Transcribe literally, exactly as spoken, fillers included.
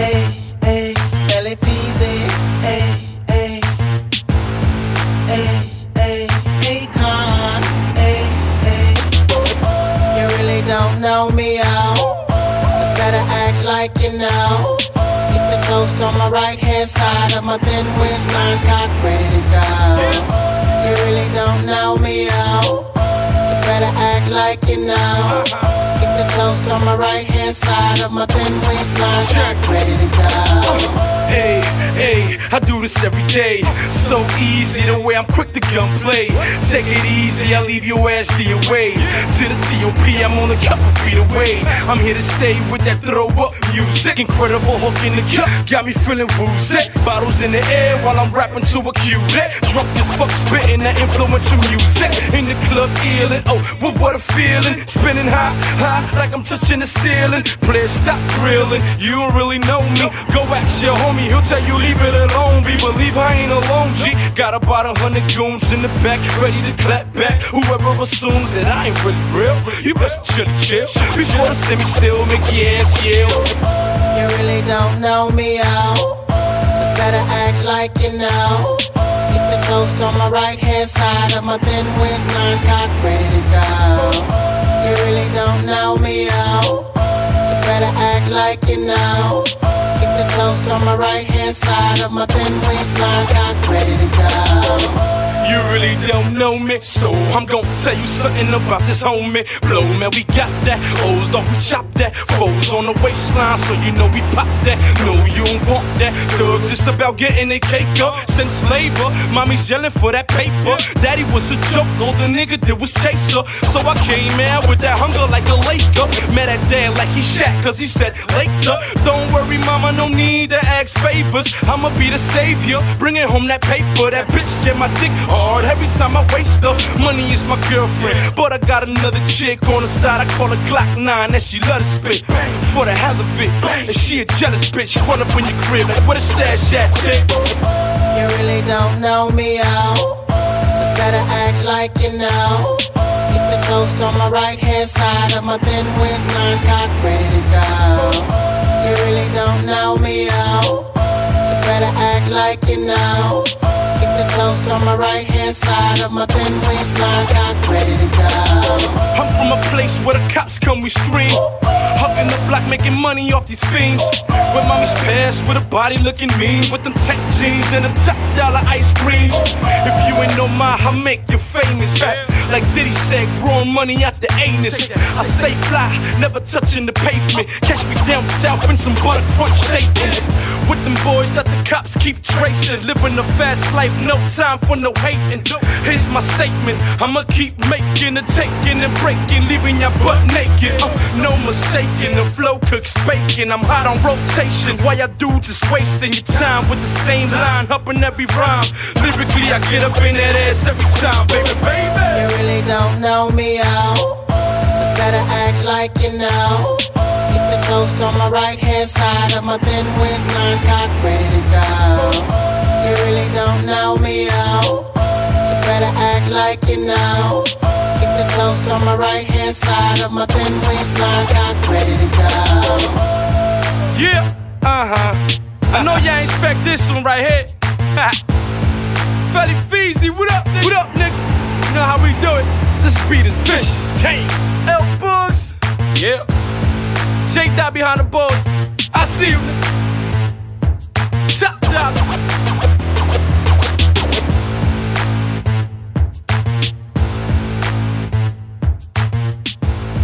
Ay, ay, L A Feezy, ay, ay, ay, ay, Akon, ay, ay. You really don't know me, oh, so better act like you know. Keep the toast on my right hand side of my thin waistline, cock ready to go. You really don't know me, oh, so better act like you know. Keep the toast on my right hand side of my thin waistline, cock ready to go. Hey, hey, I do this every day. So easy the way I'm quick to gunplay. Take it easy, I leave your ass the away. To the T O P, I'm on a couple feet away. I'm here to stay with that throw up music. Incredible hook in the cup, got me feeling woozy. Bottles in the air while I'm rapping to a cutie. Drunk as fuck, spitting that influential music. In the club, illin', oh, well, what a feeling. Spinning high, high, like I'm touching the ceiling. Players, stop grilling, you don't really know me. Go ask your homie, he'll tell you leave it alone. Be believe I ain't alone, G. Got about a hundred goons in the back, ready to clap back. Whoever assumes that I ain't really real, you best chill, chill. Before the semi still make your ass yell. You really don't know me, oh, so better act like you know. Keep the toast on my right hand side of my thin waistline, cock ready to go. You really don't know me, oh, so better act like you know. Keep the toast on my right hand side of my thin waistline, cock ready to go. You really don't know me, so I'm gon' tell you something about this homie. Blow, man, we got that. O's, don't we chop that? Foes on the waistline, so you know we pop that. No, you don't want that. Thugs, it's about getting a cake up. Since labor, mommy's yelling for that paper. Daddy was a joke, all the nigga did was chase her. So I came out with that hunger like a Laker. Met that dad like he Shaq, cause he said later. Don't worry, mama, no need to ask favors. I'ma be the savior, bringing home that paper. That bitch get my dick hard every time I waste her. Money is my girlfriend, but I got another chick on the side. I call her Glock nine, that she love to spit for the hell of it. And she a jealous bitch, run up in your crib like where the stash at, dick? You really don't know me, oh, so better act like you know. Keep the toast on my right hand side of my thin waistline, cock ready to go. You really don't know me, oh, so better act like you know. Keep the toast on my right hand side of my thin waistline, cock ready to go. I'm from a place where the cops come, we scream. Hugging the block, making money off these fiends. With mommy's past, with a body looking mean. With them tech jeans and them top dollar ice creams. If you ain't know my, I make you famous. Like Diddy said, growing money out the anus. I stay fly, never touching the pavement. Catch me down south in some butter crunch statements. With them boys that the cops keep tracing. Living a fast life, no time for no hating. Here's my statement, I'ma keep making and taking and breaking, leaving your butt naked. Uh, no mistaking, the flow cooks bacon. I'm hot on rotation. Why I do just wasting your time with the same line, up in every rhyme. Lyrically, I get up in that ass every time, baby, baby. You really don't know me, oh, so better act like you know. Keep the toast on my right hand side of my thin waistline, cock ready to go. You really don't know me, oh, so better act like you know. Keep the toast on my right hand side of my thin waistline, cock ready to go. Yeah, uh-huh. I know y'all ain't expect this one right here. Felly Feezy, what up, nigga? What up, nigga? You know how we do it. This beat is vicious. Damn. L Bugs. Yeah. Shake that behind the balls. I see you, nigga.